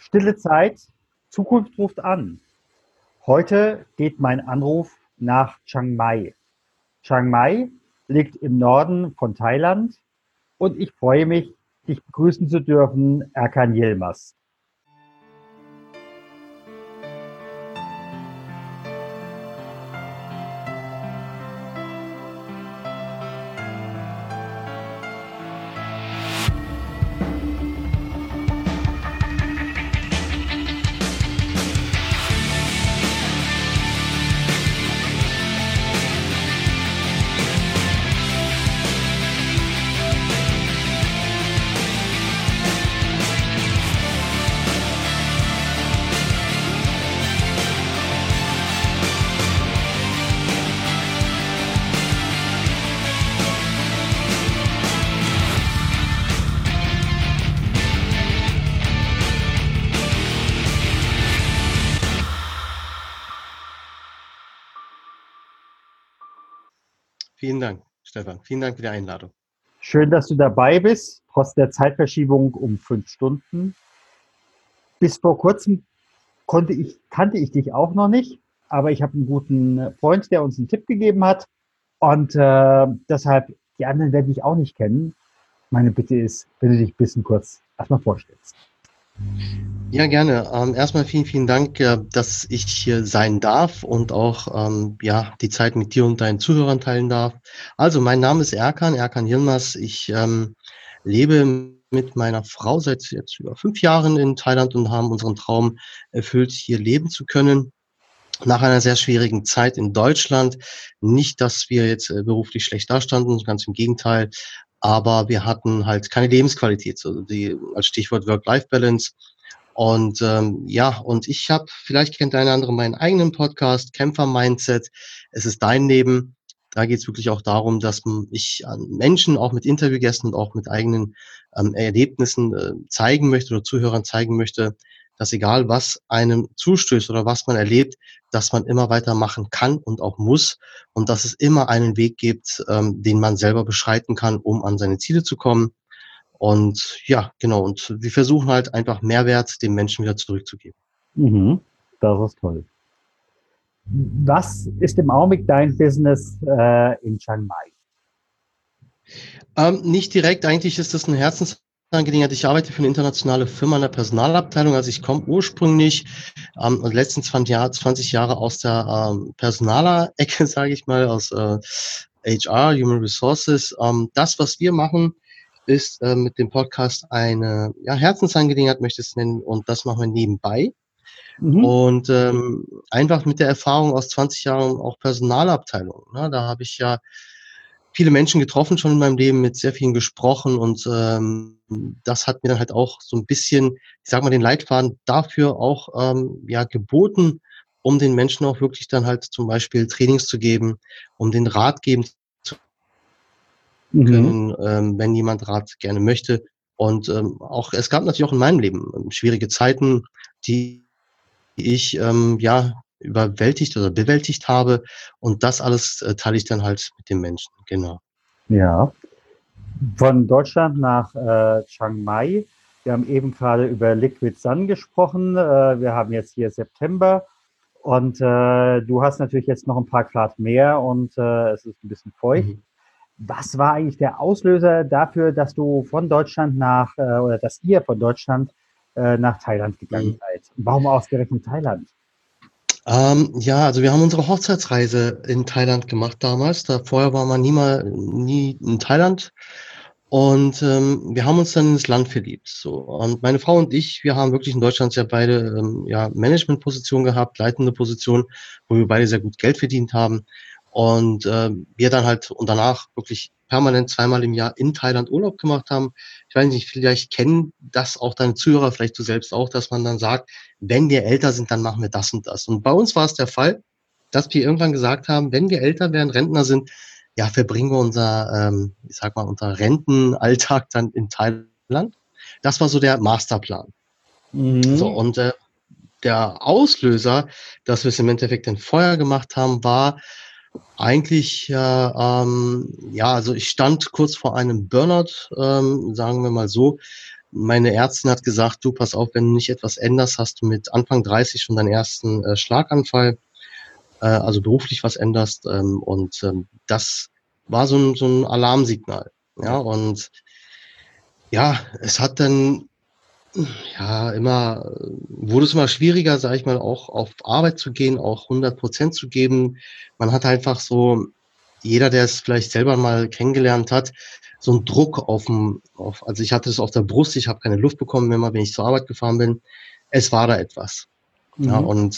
Stille Zeit, Zukunft ruft an. Heute geht mein Anruf nach Chiang Mai. Chiang Mai liegt im Norden von Thailand und ich freue mich, dich begrüßen zu dürfen, Erkan Yilmaz. Vielen Dank, Stefan. Vielen Dank für die Einladung. Schön, dass du dabei bist, trotz der Zeitverschiebung um 5 Stunden. Bis vor kurzem kannte ich dich auch noch nicht, aber ich habe einen guten Freund, der uns einen Tipp gegeben hat. Und deshalb, die anderen werden dich auch nicht kennen. Meine Bitte ist, wenn du dich ein bisschen kurz erstmal vorstellst. Ja, gerne. Erstmal vielen Dank, dass ich hier sein darf und auch die Zeit mit dir und deinen Zuhörern teilen darf. Also, mein Name ist Erkan Yilmaz. Ich lebe mit meiner Frau seit jetzt über 5 Jahren in Thailand und haben unseren Traum erfüllt, hier leben zu können. Nach einer sehr schwierigen Zeit in Deutschland. Nicht, dass wir jetzt beruflich schlecht dastanden, ganz im Gegenteil. Aber wir hatten halt keine Lebensqualität, so als Stichwort Work-Life-Balance. Und und ich habe, vielleicht kennt der eine oder andere meinen eigenen Podcast, Kämpfer-Mindset. Es ist dein Leben. Da geht es wirklich auch darum, dass ich an Menschen, auch mit Interviewgästen und auch mit eigenen Erlebnissen zeigen möchte oder Zuhörern zeigen möchte, dass egal was einem zustößt oder was man erlebt, dass man immer weitermachen kann und auch muss und dass es immer einen Weg gibt, den man selber beschreiten kann, um an seine Ziele zu kommen. Und ja, genau. Und wir versuchen halt einfach Mehrwert den Menschen wieder zurückzugeben. Mhm, das ist toll. Was ist im Augenblick dein Business in Chiang Mai? Nicht direkt, eigentlich ist das eine Herzensangelegenheit. Ich arbeite für eine internationale Firma in der Personalabteilung. Also ich komme ursprünglich die letzten 20 Jahre aus der Personaler-Ecke, sage ich mal, aus HR, Human Resources. Das, was wir machen, ist mit dem Podcast eine Herzensangelegenheit, möchte ich es nennen, und das machen wir nebenbei. Mhm. Und einfach mit der Erfahrung aus 20 Jahren auch Personalabteilung. Ne? Da habe ich ja viele Menschen getroffen schon in meinem Leben, mit sehr vielen gesprochen und das hat mir dann halt auch so ein bisschen, ich sage mal, den Leitfaden dafür auch geboten, um den Menschen auch wirklich dann halt zum Beispiel Trainings zu geben, um den Rat geben zu Mhm. können, wenn jemand Rat gerne möchte. Und auch es gab natürlich auch in meinem Leben schwierige Zeiten, die ich überwältigt oder bewältigt habe. Und das alles teile ich dann halt mit den Menschen. Genau. Ja. Von Deutschland nach Chiang Mai. Wir haben eben gerade über Liquid Sun gesprochen. Wir haben jetzt hier September und du hast natürlich jetzt noch ein paar Grad mehr und es ist ein bisschen feucht. Mhm. Was war eigentlich der Auslöser dafür, dass du von Deutschland oder dass ihr von Deutschland nach Thailand gegangen Mhm. seid? Warum ausgerechnet Thailand? Also wir haben unsere Hochzeitsreise in Thailand gemacht damals. Da vorher war man nie in Thailand. Und wir haben uns dann ins Land verliebt. So. Und meine Frau und ich, wir haben wirklich in Deutschland ja beide Managementpositionen gehabt, leitende Positionen, wo wir beide sehr gut Geld verdient haben. Und wir dann halt und danach wirklich permanent 2-mal im Jahr in Thailand Urlaub gemacht haben. Ich weiß nicht, vielleicht kennen das auch deine Zuhörer, vielleicht du selbst auch, dass man dann sagt, wenn wir älter sind, dann machen wir das und das. Und bei uns war es der Fall, dass wir irgendwann gesagt haben, wenn wir älter werden, Rentner sind, ja, verbringen wir unser Rentenalltag dann in Thailand. Das war so der Masterplan. So, Mhm. und der Auslöser, dass wir es im Endeffekt dann vorher gemacht haben, war eigentlich, also ich stand kurz vor einem Burnout, sagen wir mal so. meine Ärztin hat gesagt, du, pass auf, wenn du nicht etwas änderst, hast du mit Anfang 30 schon deinen ersten Schlaganfall, also beruflich was änderst. Das war so ein Alarmsignal. Ja, und ja, es hat dann ja wurde es immer schwieriger, sage ich mal, auch auf Arbeit zu gehen, auch 100% zu geben. Man hat einfach so, jeder, der es vielleicht selber mal kennengelernt hat, so einen Druck also ich hatte es auf der Brust, ich habe keine Luft bekommen, wenn ich zur Arbeit gefahren bin. Es war da etwas. Ja, Mhm. und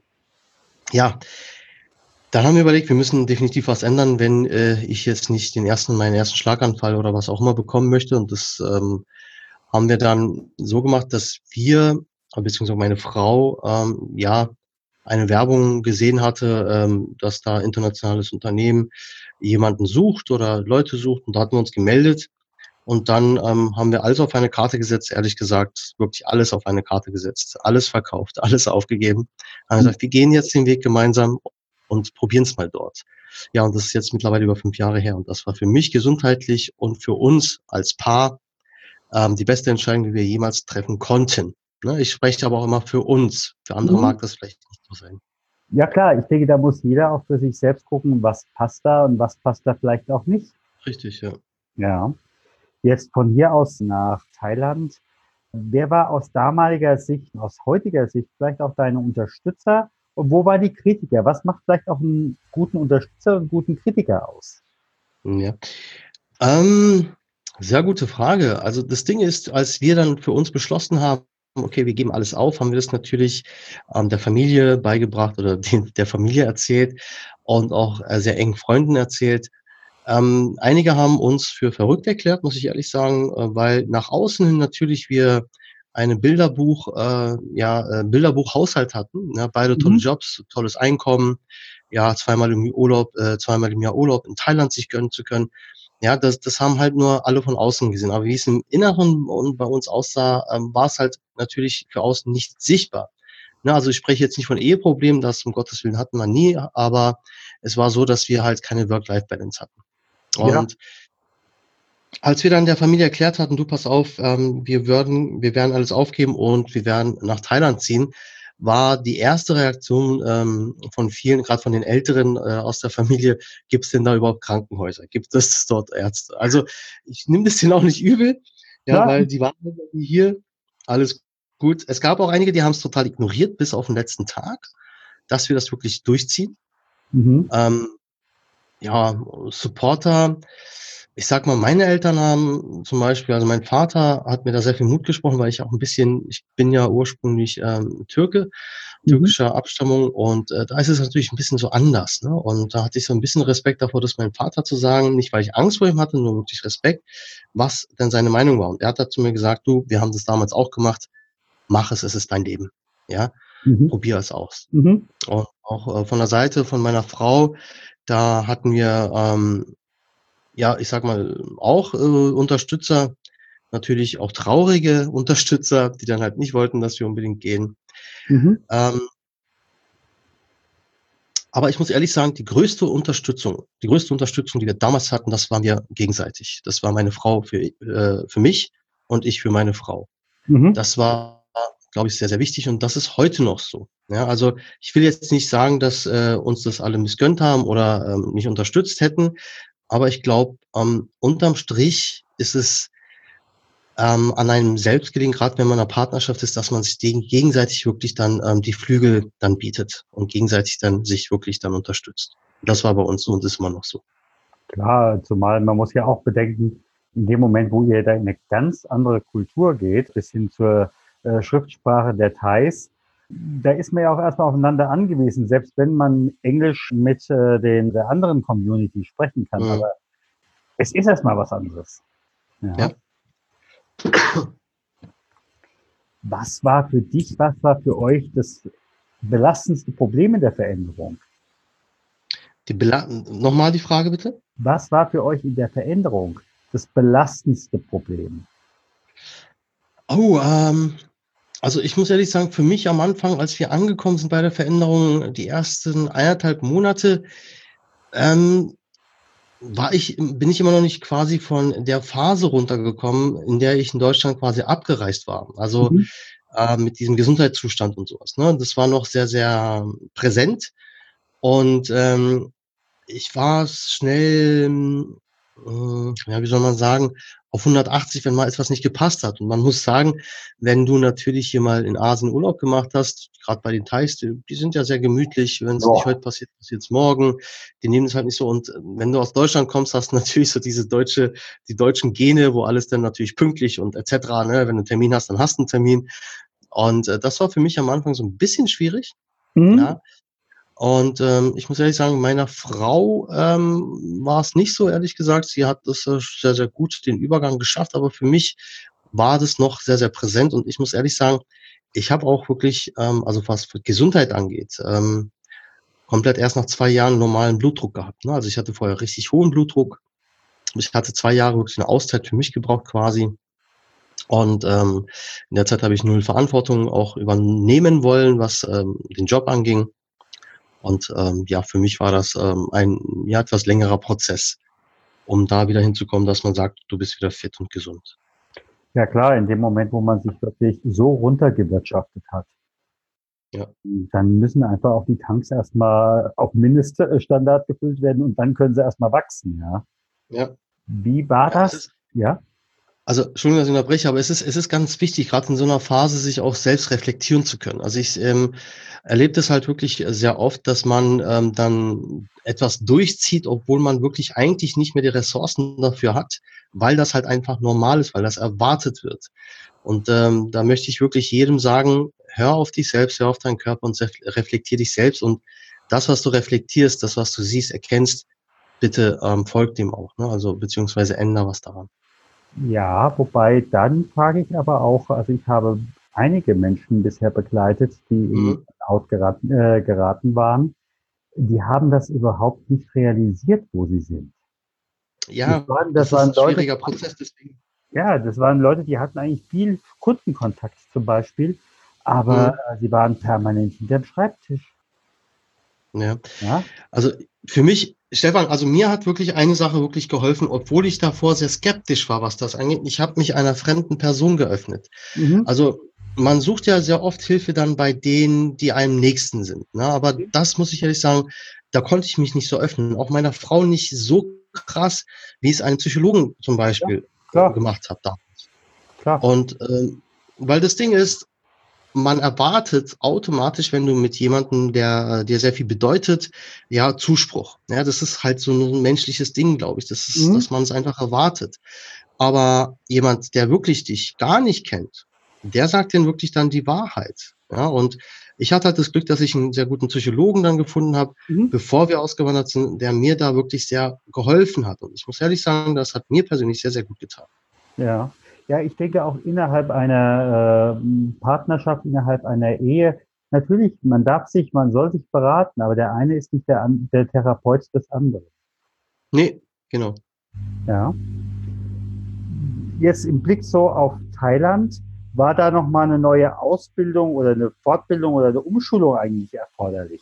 ja, dann haben wir überlegt, wir müssen definitiv was ändern, wenn ich jetzt nicht meinen ersten Schlaganfall oder was auch immer bekommen möchte. Und das haben wir dann so gemacht, dass wir, beziehungsweise meine Frau, ja, eine Werbung gesehen hatte, dass da internationales Unternehmen jemanden sucht oder Leute sucht. Und da hatten wir uns gemeldet. Und dann haben wir alles auf eine Karte gesetzt, ehrlich gesagt, wirklich alles auf eine Karte gesetzt, alles verkauft, alles aufgegeben. Haben gesagt, wir gehen jetzt den Weg gemeinsam und probieren es mal dort. Ja, und das ist jetzt mittlerweile über 5 Jahre her. Und das war für mich gesundheitlich und für uns als Paar die beste Entscheidung, die wir jemals treffen konnten. Ne? Ich spreche aber auch immer für uns. Für andere Mhm. mag das vielleicht nicht so sein. Ja klar, ich denke, da muss jeder auch für sich selbst gucken, was passt da und was passt da vielleicht auch nicht. Richtig, ja. Ja. Jetzt von hier aus nach Thailand. Wer war aus damaliger Sicht, aus heutiger Sicht vielleicht auch deine Unterstützer? Und wo waren die Kritiker? Was macht vielleicht auch einen guten Unterstützer und einen guten Kritiker aus? Ja. Ähm, Sehr gute Frage. Also das Ding ist, als wir dann für uns beschlossen haben, okay, wir geben alles auf, haben wir das natürlich der Familie beigebracht oder der Familie erzählt und auch sehr engen Freunden erzählt. Einige haben uns für verrückt erklärt, muss ich ehrlich sagen, weil nach außen hin natürlich wir eine Bilderbuchhaushalt hatten, ne? Beide tolle Mhm. Jobs, tolles Einkommen, ja, zweimal im Jahr Urlaub in Thailand sich gönnen zu können. Ja, das haben halt nur alle von außen gesehen. Aber wie es im Inneren und bei uns aussah, war es halt natürlich für außen nicht sichtbar. Ne, also ich spreche jetzt nicht von Eheproblemen, das um Gottes Willen hatten wir nie, aber es war so, dass wir halt keine Work-Life-Balance hatten. Ja. Und als wir dann der Familie erklärt hatten, du pass auf, wir werden alles aufgeben und wir werden nach Thailand ziehen, war die erste Reaktion von vielen, gerade von den Älteren aus der Familie, gibt es denn da überhaupt Krankenhäuser? Gibt es dort Ärzte? Also ich nehme das denen auch nicht übel, ja, Ja. weil die waren hier, alles gut. Es gab auch einige, die haben es total ignoriert, bis auf den letzten Tag, dass wir das wirklich durchziehen. Mhm. Ähm, ja, Supporter. Ich sag mal, meine Eltern haben zum Beispiel, also mein Vater hat mir da sehr viel Mut gesprochen, weil ich bin ja ursprünglich Türke, Mhm. türkischer Abstammung und da ist es natürlich ein bisschen so anders. Ne? Und da hatte ich so ein bisschen Respekt davor, das meinem Vater zu sagen, nicht weil ich Angst vor ihm hatte, nur wirklich Respekt, was denn seine Meinung war. Und er hat da zu mir gesagt, du, wir haben das damals auch gemacht, mach es, es ist dein Leben. Ja, Mhm. probier es aus. Mhm. Und auch von der Seite von meiner Frau, da hatten wir, ja, ich sag mal, auch Unterstützer, natürlich auch traurige Unterstützer, die dann halt nicht wollten, dass wir unbedingt gehen. Mhm. Ähm, aber ich muss ehrlich sagen, die größte Unterstützung, die wir damals hatten, das waren wir gegenseitig. Das war meine Frau für mich und ich für meine Frau. Mhm. Das war, glaube ich, sehr, sehr wichtig und das ist heute noch so. Ja, also ich will jetzt nicht sagen, dass uns das alle missgönnt haben oder nicht unterstützt hätten, aber ich glaube, unterm Strich ist es an einem selbst gelegen, gerade wenn man in einer Partnerschaft ist, dass man sich gegenseitig wirklich dann die Flügel dann bietet und gegenseitig dann sich wirklich dann unterstützt. Das war bei uns so und ist immer noch so. Klar, zumal man muss ja auch bedenken, in dem Moment, wo ihr da in eine ganz andere Kultur geht, bis hin zur Schriftsprache der Thais, da ist man ja auch erstmal aufeinander angewiesen, selbst wenn man Englisch mit der anderen Community sprechen kann. Mhm. Aber es ist erstmal was anderes. Ja. Ja. Was war für euch das belastendste Problem in der Veränderung? Nochmal die Frage bitte? Was war für euch in der Veränderung das belastendste Problem? Oh, also ich muss ehrlich sagen, für mich am Anfang, als wir angekommen sind bei der Veränderung, die ersten 1,5 Monate, ähm, bin ich immer noch nicht quasi von der Phase runtergekommen, in der ich in Deutschland quasi abgereist war. Also Mhm. mit diesem Gesundheitszustand und sowas. Ne? Das war noch sehr, sehr präsent. Und ich war schnell, ja, wie soll man sagen, auf 180, wenn mal etwas nicht gepasst hat. Und man muss sagen, wenn du natürlich hier mal in Asien Urlaub gemacht hast, gerade bei den Thais, die sind ja sehr gemütlich. Wenn es nicht Ja. heute passiert, passiert es morgen. Die nehmen es halt nicht so. Und wenn du aus Deutschland kommst, hast du natürlich so die deutschen Gene, wo alles dann natürlich pünktlich und etc. Ne? Wenn du einen Termin hast, dann hast du einen Termin. Und das war für mich am Anfang so ein bisschen schwierig. Mhm. Ja, und ich muss ehrlich sagen, meiner Frau war es nicht so, ehrlich gesagt. Sie hat das sehr, sehr gut den Übergang geschafft, aber für mich war das noch sehr, sehr präsent. Und ich muss ehrlich sagen, ich habe auch wirklich, also was Gesundheit angeht, komplett erst nach 2 Jahren normalen Blutdruck gehabt. Ne? Also ich hatte vorher richtig hohen Blutdruck. Ich hatte 2 Jahre wirklich eine Auszeit für mich gebraucht quasi. Und in der Zeit habe ich null Verantwortung auch übernehmen wollen, was den Job anging. Und ja, für mich war das ein ja, etwas längerer Prozess, um da wieder hinzukommen, dass man sagt, du bist wieder fit und gesund. Ja klar, in dem Moment, wo man sich wirklich so runtergewirtschaftet hat, Ja, dann müssen einfach auch die Tanks erstmal auf Mindeststandard gefüllt werden und dann können sie erstmal wachsen, ja. ja. Wie war Ja, es das? ist, Ja. also, Entschuldigung, dass ich unterbreche, aber es ist ganz wichtig, gerade in so einer Phase sich auch selbst reflektieren zu können. Also ich erlebe das halt wirklich sehr oft, dass man dann etwas durchzieht, obwohl man wirklich eigentlich nicht mehr die Ressourcen dafür hat, weil das halt einfach normal ist, weil das erwartet wird. Und da möchte ich wirklich jedem sagen, hör auf dich selbst, hör auf deinen Körper und reflektier dich selbst. Und das, was du reflektierst, das, was du siehst, erkennst, bitte folg dem auch. Ne? Also beziehungsweise änder was daran. Ja, wobei dann frage ich aber auch, also ich habe einige Menschen bisher begleitet, die in Mhm. Burnout geraten waren. Die haben das überhaupt nicht realisiert, wo sie sind. Ja, Das das ist waren ein Leute, schwieriger Prozess, deswegen. ja, das waren Leute, die hatten eigentlich viel Kundenkontakt zum Beispiel, aber Mhm. sie waren permanent hinterm Schreibtisch. Ja. Ja. Also für mich, Stefan, also mir hat wirklich eine Sache wirklich geholfen, obwohl ich davor sehr skeptisch war, was das angeht. Ich habe mich einer fremden Person geöffnet. Mhm. Also man sucht ja sehr oft Hilfe dann bei denen, die einem nächsten sind. Ne? Aber das muss ich ehrlich sagen, da konnte ich mich nicht so öffnen. Auch meiner Frau nicht so krass, wie es einen Psychologen zum Ja, Beispiel klar, gemacht hat da. klar. Und weil das Ding ist, man erwartet automatisch, wenn du mit jemandem, der dir sehr viel bedeutet, ja, Zuspruch. Ja, das ist halt so ein menschliches Ding, glaube ich. Das ist, Mhm. dass man es einfach erwartet. Aber jemand, der wirklich dich gar nicht kennt, der sagt dir wirklich dann die Wahrheit. Ja, und ich hatte halt das Glück, dass ich einen sehr guten Psychologen dann gefunden habe, Mhm. bevor wir ausgewandert sind, der mir da wirklich sehr geholfen hat. Und ich muss ehrlich sagen, das hat mir persönlich sehr, sehr gut getan. Ja. Ja, ich denke auch innerhalb einer Partnerschaft, innerhalb einer Ehe, natürlich, man soll sich beraten, aber der eine ist nicht der Therapeut des anderen. Nee, genau. Ja. Jetzt im Blick so auf Thailand, war da noch mal eine neue Ausbildung oder eine Fortbildung oder eine Umschulung eigentlich erforderlich?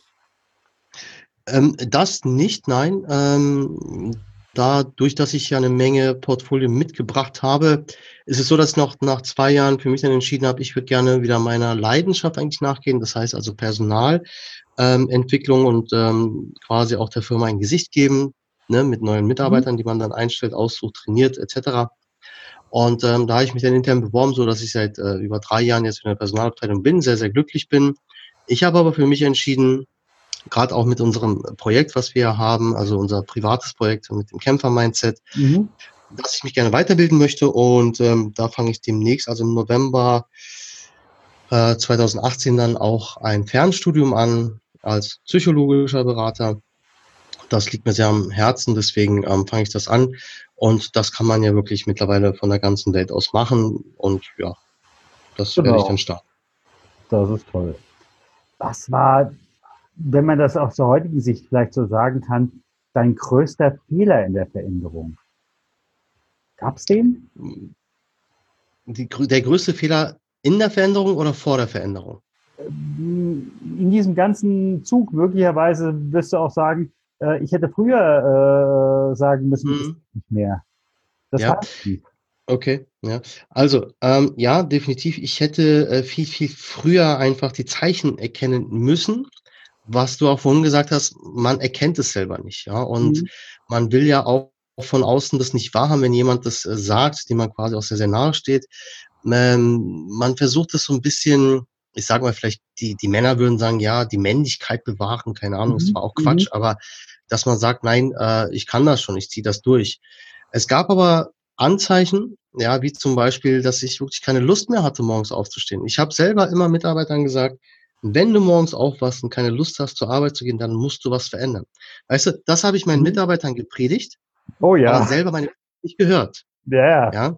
Das nicht, nein. Dadurch, dass ich ja eine Menge Portfolio mitgebracht habe, ist es so, dass ich noch nach 2 Jahren für mich dann entschieden habe, ich würde gerne wieder meiner Leidenschaft eigentlich nachgehen. Das heißt also Personalentwicklung Entwicklung und quasi auch der Firma ein Gesicht geben, ne, mit neuen Mhm. Mitarbeitern, die man dann einstellt, aussucht, trainiert, etc. Und da habe ich mich dann intern beworben, so dass ich seit über 3 Jahren jetzt in der Personalabteilung bin, sehr, sehr glücklich bin. Ich habe aber für mich entschieden, gerade auch mit unserem Projekt, was wir haben, also unser privates Projekt mit dem Kämpfer-Mindset, Mhm. dass ich mich gerne weiterbilden möchte und da fange ich demnächst, also im November 2018 dann auch ein Fernstudium an als psychologischer Berater. Das liegt mir sehr am Herzen, deswegen fange ich das an und das kann man ja wirklich mittlerweile von der ganzen Welt aus machen und ja, das werde ich dann Genau, starten. das ist toll. Was war, wenn man das aus der heutigen Sicht vielleicht so sagen kann, dein größter Fehler in der Veränderung? Gab's den? Der größte Fehler in der Veränderung oder vor der Veränderung? In diesem ganzen Zug möglicherweise wirst du auch sagen, ich hätte früher sagen müssen, ist Mhm. nicht mehr. Das Ja, war es. okay, ja. Also, ja, definitiv. Ich hätte viel, viel früher einfach die Zeichen erkennen müssen, was du auch vorhin gesagt hast, man erkennt es selber nicht, ja. Und Mhm. man will ja auch von außen das nicht wahrhaben, wenn jemand das sagt, dem man quasi auch sehr, sehr nahe steht. Man versucht es so ein bisschen, ich sage mal, vielleicht die Männer würden sagen, ja, die Männlichkeit bewahren, keine Ahnung, ist Mhm. zwar auch Mhm. Quatsch, aber dass man sagt: „Nein, ich kann das schon, ich ziehe das durch.“ Es gab aber Anzeichen, ja, wie zum Beispiel, dass ich wirklich keine Lust mehr hatte, morgens aufzustehen. Ich habe selber immer Mitarbeitern gesagt: „Wenn du morgens aufwachst und keine Lust hast, zur Arbeit zu gehen, dann musst du was verändern.“ Weißt du, das habe ich meinen Mhm. Mitarbeitern gepredigt, Oh aber ja, selber meine nicht gehört, ja, ja. ja?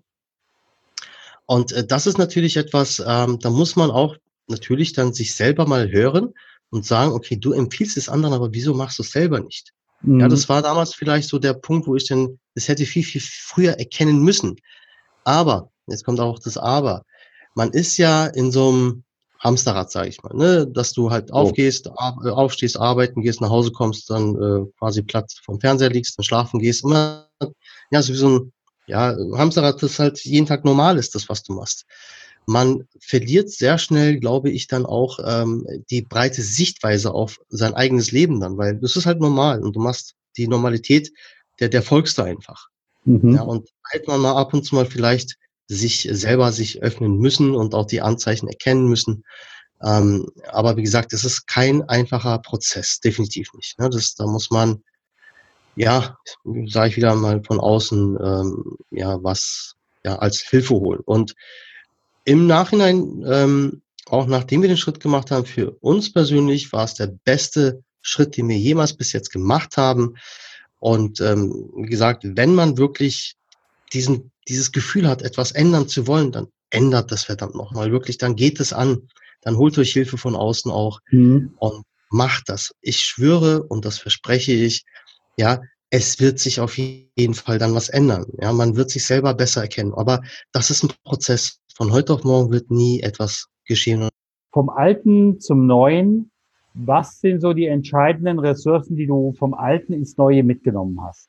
Und, das ist natürlich etwas, da muss man auch natürlich dann sich selber mal hören und sagen: „Okay, du empfiehlst es anderen, aber wieso machst du's selber nicht?“ Ja, Mhm. das war damals vielleicht so der Punkt, wo ich dann das hätte viel, viel früher erkennen müssen. Aber, jetzt kommt auch das Aber, man ist ja in so 'nem Hamsterrad, sage ich mal, ne, dass du halt Oh. aufstehst, arbeiten gehst, nach Hause kommst, dann, quasi platt vorm Fernseher liegst, dann schlafen gehst, immer ja, so wie so 'n, ja, Hamsterrad, das halt jeden Tag normal ist, das, was du machst. Man verliert sehr schnell, glaube ich, dann auch, die breite Sichtweise auf sein eigenes Leben dann, weil das ist halt normal und du machst die Normalität, der folgst du einfach. Ja, Mhm. und hätte man mal ab und zu mal vielleicht sich öffnen müssen und auch die Anzeichen erkennen müssen. Aber wie gesagt, es ist kein einfacher Prozess, definitiv nicht, ne? Da muss man, ja, sage ich wieder mal, von außen, ja, was, ja, als Hilfe holen. Und im Nachhinein, auch nachdem wir den Schritt gemacht haben, für uns persönlich war es der beste Schritt, den wir jemals bis jetzt gemacht haben. Und, wie gesagt, wenn man wirklich dieses Gefühl hat, etwas ändern zu wollen, dann ändert das verdammt noch mal wirklich, dann geht es an. Dann holt euch Hilfe von außen auch Mhm. und macht das. Ich schwöre und das verspreche ich, ja, es wird sich auf jeden Fall dann was ändern. Ja, man wird sich selber besser erkennen, aber das ist 'n Prozess. Von heute auf morgen wird nie etwas geschehen. Vom Alten zum Neuen, was sind so die entscheidenden Ressourcen, die du vom Alten ins Neue mitgenommen hast?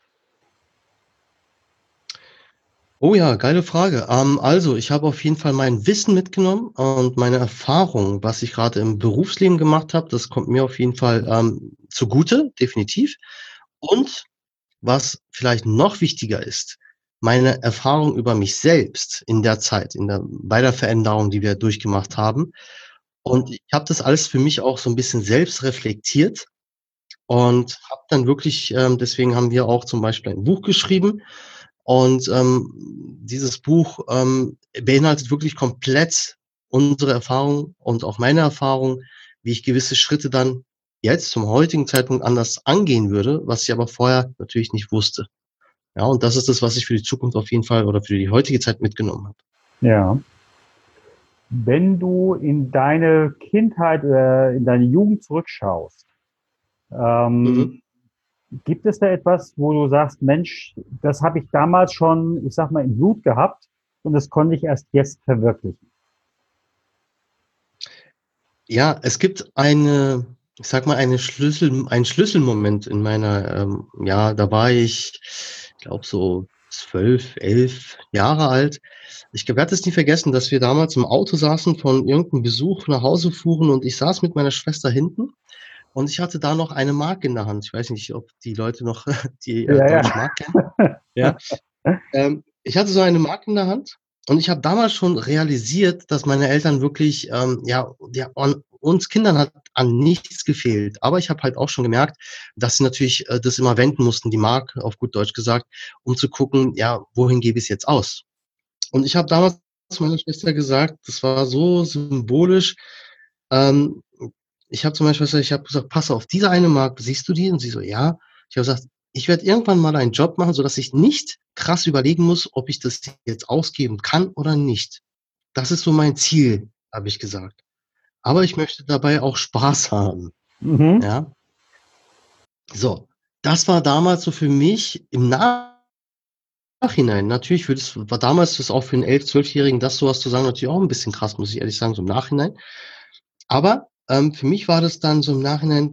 Oh ja, geile Frage. Also, ich habe auf jeden Fall mein Wissen mitgenommen und meine Erfahrung, was ich grade im Berufsleben gemacht habe, das kommt mir auf jeden Fall, zugute, definitiv. Und was vielleicht noch wichtiger ist, meine Erfahrung über mich selbst in der Zeit, bei der Veränderung, die wir durchgemacht haben. Und ich habe das alles für mich auch so 'n bisschen selbst reflektiert und habe dann wirklich deswegen haben wir auch zum Beispiel ein Buch geschrieben und, dieses Buch, beinhaltet wirklich komplett unsere Erfahrung und auch meine Erfahrung, wie ich gewisse Schritte dann jetzt zum heutigen Zeitpunkt anders angehen würde, was ich aber vorher natürlich nicht wusste. Ja, und das ist das, was ich für die Zukunft auf jeden Fall oder für die heutige Zeit mitgenommen habe. Ja. Wenn du in deine Kindheit oder in deine Jugend zurückschaust, Mhm. ähm, gibt es da etwas, wo du sagst, Mensch, das habe ich damals schon, ich sag mal, im Blut gehabt und das konnte ich erst jetzt verwirklichen? Ja, es gibt ich sage mal, einen Schlüsselmoment in meiner, ja, da war ich glaube so 12, 11 Jahre alt. Ich werde es nie vergessen, dass wir damals im Auto saßen, von irgend 'nem Besuch nach Hause fuhren und ich saß mit meiner Schwester hinten und ich hatte da noch eine Mark in der Hand. Ich weiß nicht, ob die Leute noch die, Ja, ja. Deutsche Mark kennen, ja? Ich hatte so eine Mark in der Hand und ich habe damals schon realisiert, dass meine Eltern wirklich, ja, an uns Kindern hat an nichts gefehlt. Aber ich habe halt auch schon gemerkt, dass sie natürlich, das immer wenden mussten, die Mark, auf gut Deutsch gesagt, um zu gucken, ja, wohin gebe ich's jetzt aus? Und ich habe damals zu meiner Schwester gesagt, das war so symbolisch, ähm, ich habe zu meiner Schwester ich habe gesagt: „Pass auf, diese eine Mark, siehst du die?“ Und sie so: „Ja.“ Ich habe gesagt: „Ich werde irgendwann mal einen Job machen, sodass ich nicht krass überlegen muss, ob ich das jetzt ausgeben kann oder nicht. Das ist so mein Ziel“, habe ich gesagt. „Aber ich möchte dabei auch Spaß haben“, Mhm. ja? So, das war damals so für mich im Nachhinein natürlich war damals das auch für 'n 11-, 12-Jährigen das so was zu sagen natürlich auch 'n bisschen krass, muss ich ehrlich sagen, so im Nachhinein. Aber, für mich war das dann so im Nachhinein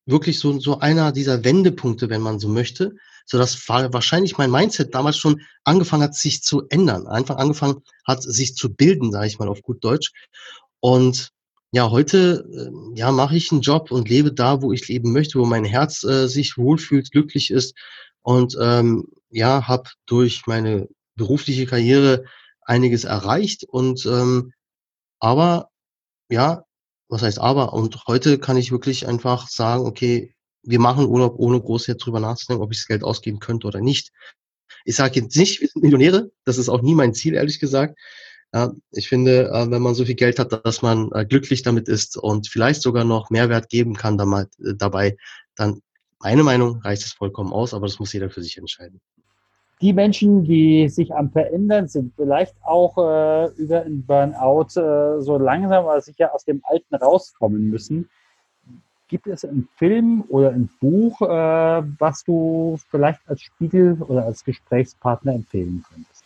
wirklich so einer dieser Wendepunkte, wenn man so möchte, sodass wahrscheinlich mein Mindset damals schon angefangen hat, sich zu ändern, einfach angefangen hat, sich zu bilden, sage ich mal auf gut Deutsch. Und ja, heute ja, mache ich einen Job und lebe da, wo ich leben möchte, wo mein Herz sich wohlfühlt, glücklich ist und ja, habe durch meine berufliche Karriere einiges erreicht und aber ja, was heißt aber? Und heute kann ich wirklich einfach sagen: „Okay, wir machen Urlaub, ohne groß jetzt drüber nachzudenken, ob ich das Geld ausgeben könnte oder nicht.“ Ich sage jetzt nicht, wir sind Millionäre, das ist auch nie mein Ziel, ehrlich gesagt. Ja, ich finde, wenn man so viel Geld hat, dass man glücklich damit ist und vielleicht sogar noch Mehrwert geben kann dabei, dann meine Meinung, reicht es vollkommen aus, aber das muss jeder für sich entscheiden. Die Menschen, die sich am Verändern sind, vielleicht auch über ein Burnout so langsam aber sicher aus dem Alten rauskommen müssen. Gibt es einen Film oder ein Buch, was du vielleicht als Spiegel oder als Gesprächspartner empfehlen könntest?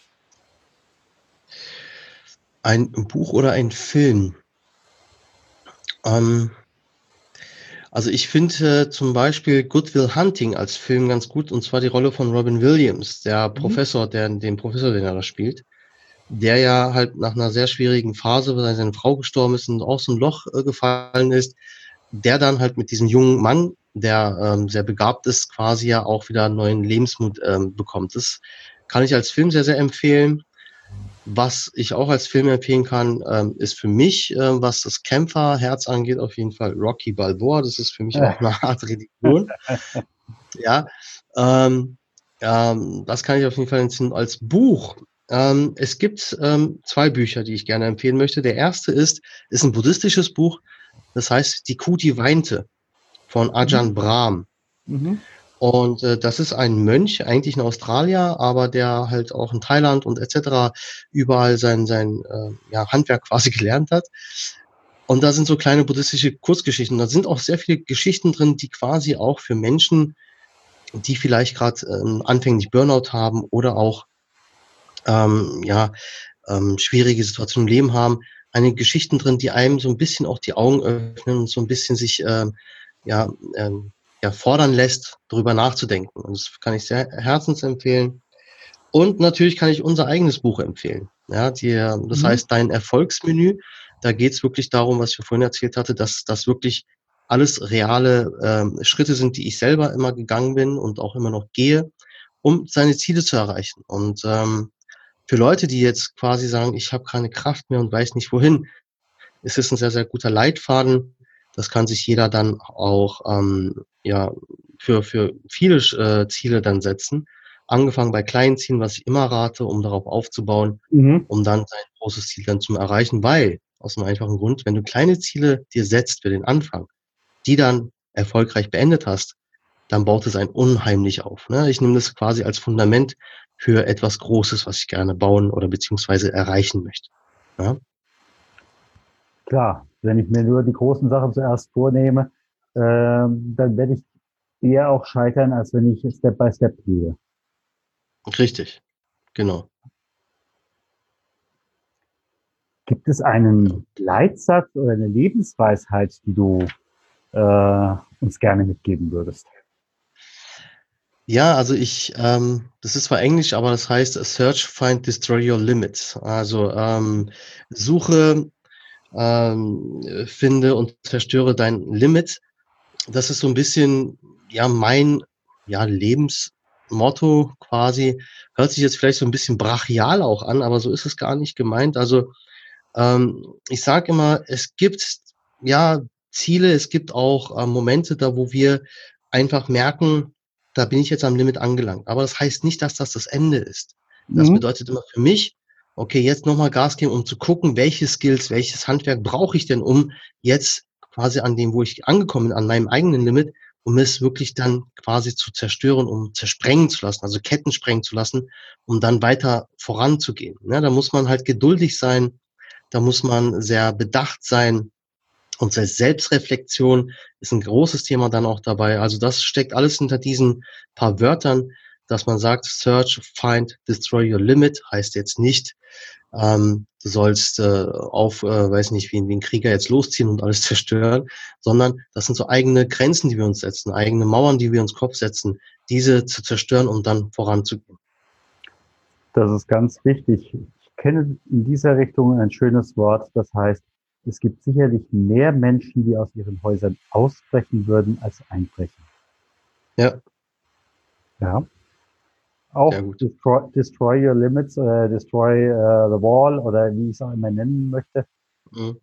Ein Buch oder ein Film? Ähm, also ich finde zum Beispiel Good Will Hunting als Film ganz gut, und zwar die Rolle von Robin Williams, der Mhm. Professor, den Professor, den er da spielt, der ja halt nach einer sehr schwierigen Phase, weil seine Frau gestorben ist und auch so ein Loch gefallen ist, der dann halt mit diesem jungen Mann, der sehr begabt ist, quasi ja auch wieder neuen Lebensmut bekommt. Das kann ich als Film sehr, sehr empfehlen. Was ich auch als Film empfehlen kann, ist für mich, was das Kämpferherz angeht, auf jeden Fall Rocky Balboa. Das ist für mich auch eine Art Religion. Ja, ähm, das kann ich auf jeden Fall empfehlen als Buch. Es gibt 2 Bücher, die ich gerne empfehlen möchte. Der erste ist ein buddhistisches Buch, das heißt Die Kuh, die weinte von Mhm. Ajahn Brahm. Mhm. Und das ist ein Mönch, eigentlich ein Australier, aber der halt auch in Thailand und et cetera überall sein ja, Handwerk quasi gelernt hat. Und da sind so kleine buddhistische Kurzgeschichten. Da sind auch sehr viele Geschichten drin, die quasi auch für Menschen, die vielleicht gerade anfänglich Burnout haben oder auch ja, schwierige Situationen im Leben haben, einige Geschichten drin, die einem so ein bisschen auch die Augen öffnen und so ein bisschen sich ja, ja, fordern lässt, darüber nachzudenken. Und das kann ich sehr herzensempfehlen. Und natürlich kann ich unser eigenes Buch empfehlen. Ja, das Mhm. heißt Dein Erfolgsmenü. Da geht es wirklich darum, was ich vorhin erzählt hatte, dass das wirklich alles reale Schritte sind, die ich selber immer gegangen bin und auch immer noch gehe, um seine Ziele zu erreichen. Und für Leute, die jetzt quasi sagen, ich habe keine Kraft mehr und weiß nicht wohin, ist es ein sehr, sehr guter Leitfaden. Das kann sich jeder dann auch ja, für viele Ziele dann setzen. Angefangen bei kleinen Zielen, was ich immer rate, um darauf aufzubauen, Mhm. um dann sein großes Ziel dann zu erreichen, weil aus einem einfachen Grund, wenn du kleine Ziele dir setzt für den Anfang, die dann erfolgreich beendet hast, dann baut es einen unheimlich auf. Ne? Ich nehme das quasi als Fundament für etwas Großes, was ich gerne bauen oder beziehungsweise erreichen möchte. Ja? Klar, wenn ich mir nur die großen Sachen zuerst vornehme, dann werde ich eher auch scheitern, als wenn ich Step by Step gehe. Richtig, genau. Gibt es Ja. einen Leitsatz oder eine Lebensweisheit, die du uns gerne mitgeben würdest? Ja, also das ist zwar Englisch, aber das heißt Search, Find, Destroy Your Limits. Also suche, finde und zerstöre dein Limit. Das ist so ein bisschen, ja, mein, ja, Lebensmotto quasi. Hört sich jetzt vielleicht so ein bisschen brachial auch an, aber so ist es gar nicht gemeint. Also ich sage immer, es gibt ja Ziele, es gibt auch Momente, da wo wir einfach merken, da bin ich jetzt am Limit angelangt. Aber das heißt nicht, dass das das Ende ist. Das Mhm. bedeutet immer für mich, okay, jetzt nochmal Gas geben, um zu gucken, welche Skills, welches Handwerk brauche ich denn, um jetzt quasi an dem, wo ich angekommen bin, an meinem eigenen Limit, um es wirklich dann quasi zu zerstören, um zersprengen zu lassen, also Ketten sprengen zu lassen, um dann weiter voranzugehen. Ne? Da muss man halt geduldig sein, da muss man sehr bedacht sein. Und Selbstreflexion ist ein großes Thema dann auch dabei. Also das steckt alles hinter diesen paar Wörtern, dass man sagt, Search, Find, Destroy Your Limit heißt jetzt nicht, du sollst weiß nicht, wie ein Krieger jetzt losziehen und alles zerstören, sondern das sind so eigene Grenzen, die wir uns setzen, eigene Mauern, die wir uns Kopf setzen, diese zu zerstören, um dann voranzugehen. Das ist ganz wichtig. Ich kenne in dieser Richtung ein schönes Wort, das heißt, es gibt sicherlich mehr Menschen, die aus ihren Häusern ausbrechen würden, als einbrechen. Ja, Ja. sehr Auch gut. destroy your limits, destroy the wall oder wie ich es auch immer nennen möchte, Mhm.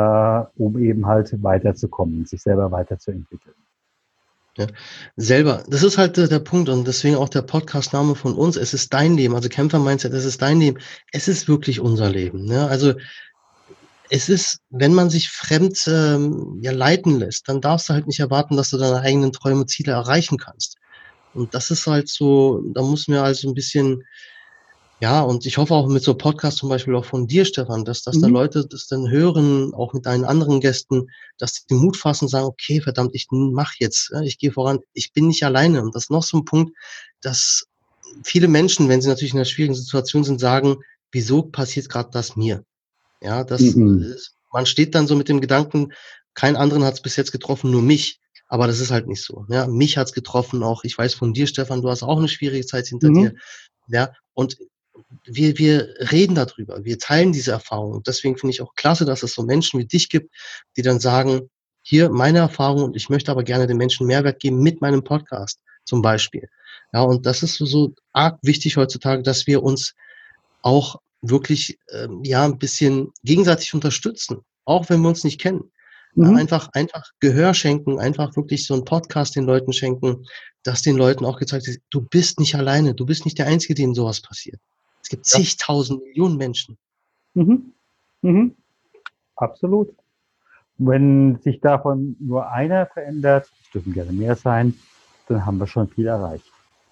um eben halt weiterzukommen, sich selber weiterzuentwickeln. Ja, selber. Das ist halt der Punkt und deswegen auch der Podcast-Name von uns. Es ist dein Leben, also Kämpfer-Mindset, es ist dein Leben. Es ist wirklich unser Leben. Ne? Also es ist, wenn man sich fremd leiten lässt, dann darfst du halt nicht erwarten, dass du deine eigenen Träume, Ziele erreichen kannst. Und das ist halt so, da muss mir also ein bisschen, ja, und ich hoffe auch mit so Podcast zum Beispiel auch von dir, Stefan, dass da Mhm. Leute das dann hören, auch mit deinen anderen Gästen, dass die Mut fassen und sagen, okay, verdammt, ich mach jetzt, ich gehe voran, ich bin nicht alleine. Und das ist noch so ein Punkt, dass viele Menschen, wenn sie natürlich in einer schwierigen Situation sind, sagen, wieso passiert gerade das mir? Ja, Mhm. man steht dann so mit dem Gedanken, keinen anderen hat es bis jetzt getroffen, nur mich. Aber das ist halt nicht so. Ja, mich hat's getroffen auch. Ich weiß von dir, Stefan, du hast auch eine schwierige Zeit hinter dir. Mhm. Ja, und wir reden darüber, wir teilen diese Erfahrung. Und deswegen finde ich auch klasse, dass es so Menschen wie dich gibt, die dann sagen, hier meine Erfahrung und ich möchte aber gerne den Menschen Mehrwert geben mit meinem Podcast zum Beispiel. Ja, und das ist so arg wichtig heutzutage, dass wir uns auch wirklich, ja, ein bisschen gegenseitig unterstützen, auch wenn wir uns nicht kennen. Ja, Mhm. einfach Gehör schenken, einfach wirklich so 'n Podcast den Leuten schenken, dass den Leuten auch gezeigt wird: „Du bist nicht alleine, du bist nicht der Einzige, dem so was passiert.“ Es gibt Ja. zigtausend Millionen Menschen. Mhm. Mhm. Absolut. Wenn sich davon nur einer verändert, es dürfen gerne mehr sein, dann haben wir schon viel erreicht.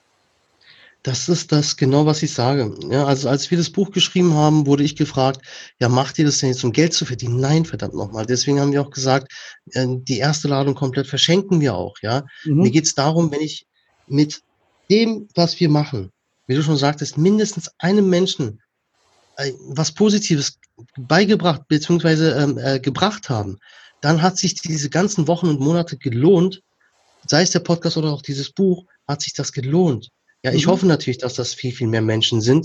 Das ist das genau, was ich sage. Ja, also, als wir das Buch geschrieben haben, wurde ich gefragt: „Ja, macht ihr das denn jetzt, um Geld zu verdienen?“ Nein, verdammt noch mal. Deswegen haben wir auch gesagt, die erste Ladung komplett verschenken wir auch, ja? Mir Mhm. geht's darum, wenn ich mit dem, was wir machen, wie du schon sagtest, mindestens einem Menschen, was Positives beigebracht beziehungsweise, gebracht haben, dann hat sich diese ganzen Wochen und Monate gelohnt, sei es der Podcast oder auch dieses Buch, hat sich das gelohnt. Ja, ich Mhm. hoffe natürlich, dass das viel, viel mehr Menschen sind,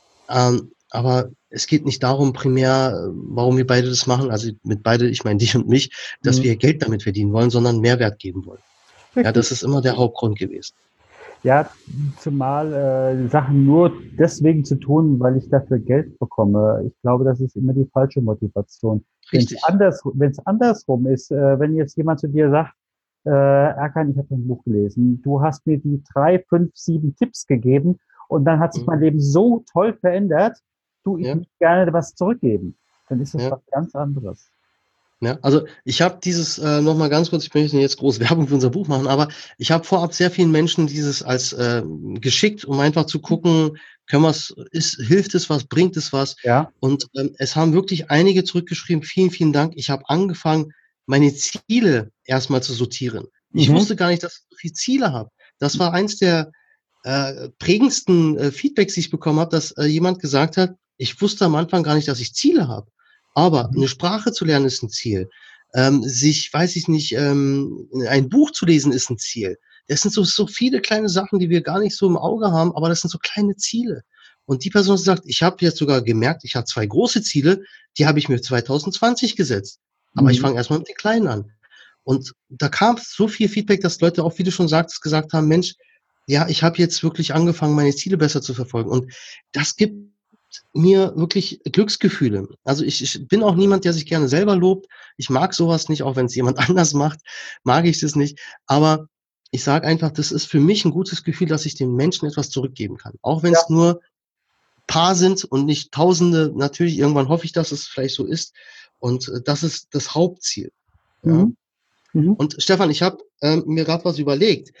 aber es geht nicht darum primär, warum wir beide das machen, also mit beide, ich meine dich und mich, dass Mhm. wir Geld damit verdienen wollen, sondern Mehrwert geben wollen. Ja, Richtig. das ist immer der Hauptgrund gewesen. Ja, zumal Sachen nur deswegen zu tun, weil ich dafür Geld bekomme. Ich glaube, das ist immer die falsche Motivation. Richtig. Wenn es andersrum ist, wenn jetzt jemand zu dir sagt, Erkan, ich habe ein Buch gelesen, du hast mir die 3, 5, 7 Tipps gegeben und dann hat sich Mhm. mein Leben so toll verändert, du, ich Ja, möchte gerne was zurückgeben. Dann ist das ja. was ganz anderes. Ja, also ich habe dieses noch mal ganz kurz, ich möchte nicht jetzt groß Werbung für unser Buch machen, aber ich habe vorab sehr vielen Menschen dieses als geschickt, um einfach zu gucken, können wir's, hilft es was, bringt es was? Ja. Und es haben wirklich einige zurückgeschrieben, vielen, vielen Dank. Ich habe angefangen, meine Ziele erstmal zu sortieren. Ich Mhm. wusste gar nicht, dass ich so viele Ziele habe. Das war eins der prägendsten Feedbacks, die ich bekommen habe, dass jemand gesagt hat, ich wusste am Anfang gar nicht, dass ich Ziele habe. Aber Mhm. eine Sprache zu lernen ist ein Ziel. Sich, weiß ich nicht, ein Buch zu lesen ist ein Ziel. Das sind so viele kleine Sachen, die wir gar nicht so im Auge haben, aber das sind so kleine Ziele. Und die Person sagt: „Ich habe jetzt sogar gemerkt, ich habe 2 große Ziele, die habe ich mir 2020 gesetzt. Aber ich Mhm. fange erst mal mit den kleinen an.“ Und da kam so viel Feedback, dass Leute auch, wie du schon sagtest, gesagt haben: „Mensch, ja, ich habe jetzt wirklich angefangen, meine Ziele besser zu verfolgen.“ Und das gibt mir wirklich Glücksgefühle. Also ich bin auch niemand, der sich gerne selber lobt. Ich mag sowas nicht, auch wenn es jemand anders macht, mag ich das nicht. Aber ich sage einfach, das ist für mich ein gutes Gefühl, dass ich den Menschen etwas zurückgeben kann. Auch wenn Ja. es nur paar sind und nicht Tausende. Natürlich, irgendwann hoffe ich, dass es vielleicht so ist. Und das ist das Hauptziel. Ja. Mhm. Mhm. Und Stefan, ich habe mir gerade was überlegt.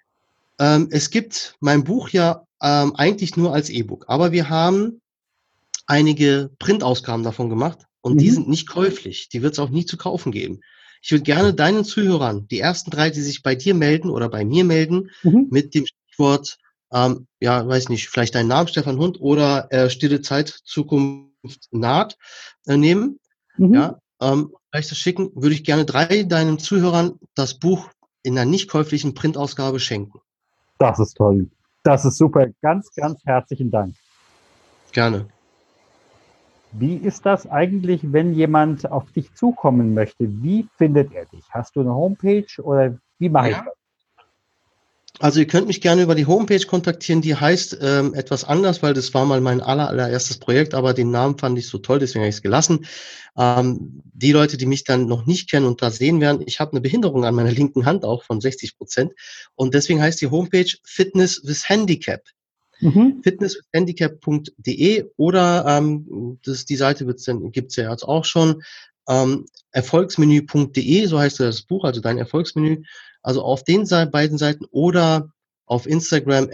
Es gibt mein Buch ja eigentlich nur als E-Book, aber wir haben einige Printausgaben davon gemacht und die Mhm. sind nicht käuflich. Die wird es auch nie zu kaufen geben. Ich würde gerne deinen Zuhörern, die ersten 3, die sich bei dir melden oder bei mir melden, Mhm. mit dem Stichwort, ja, weiß nicht, vielleicht deinen Namen, Stefan Hund oder Stille Zeit, Zukunft Zukunft naht, nehmen. Ja, vielleicht das schicken, würde ich gerne 3 deinen Zuhörern das Buch in einer nicht käuflichen Printausgabe schenken. Das ist toll. Das ist super. Ganz, ganz herzlichen Dank. Gerne. Wie ist das eigentlich, wenn jemand auf dich zukommen möchte? Wie findet er dich? Hast du eine Homepage oder wie mache ich das? Also ihr könnt mich gerne über die Homepage kontaktieren, die heißt etwas anders, weil das war mal mein allererstes Projekt, aber den Namen fand ich so toll, deswegen habe ich es gelassen. Die Leute, die mich dann noch nicht kennen und da sehen werden, ich habe eine Behinderung an meiner linken Hand auch von 60% und deswegen heißt die Homepage Fitness with Handicap. Fitnesswithhandicap.de oder die Seite gibt es ja jetzt auch schon. Erfolgsmenü.de, so heißt das Buch, also dein Erfolgsmenü. Also auf den beiden Seiten oder auf Instagram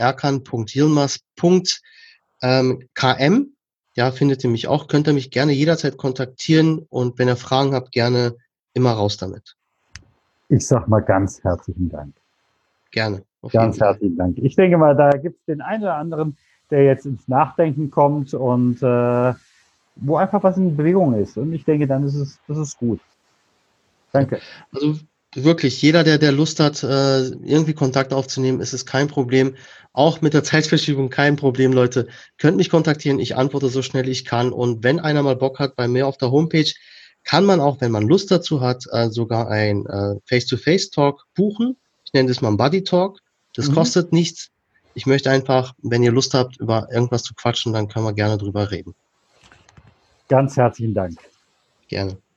erkan.yilmaz.km. Ja, findet ihr mich auch. Könnt ihr mich gerne jederzeit kontaktieren und wenn ihr Fragen habt, gerne immer raus damit. Ich sag mal ganz herzlichen Dank. Gerne. Ganz herzlichen Dank. Ich denke mal, da gibt es den einen oder anderen, der jetzt ins Nachdenken kommt und wo einfach was in Bewegung ist. Und ich denke, dann ist das ist gut. Danke. Also wirklich, jeder, der Lust hat, irgendwie Kontakt aufzunehmen, ist es kein Problem. Auch mit der Zeitverschiebung kein Problem, Leute. Könnt mich kontaktieren, ich antworte so schnell ich kann. Und wenn einer mal Bock hat, bei mir auf der Homepage, kann man auch, wenn man Lust dazu hat, sogar ein Face-to-Face-Talk buchen. Ich nenne das mal Buddy Talk. Das kostet nichts. Ich möchte einfach, wenn ihr Lust habt, über irgendwas zu quatschen, dann können wir gerne drüber reden. Ganz herzlichen Dank. Gerne.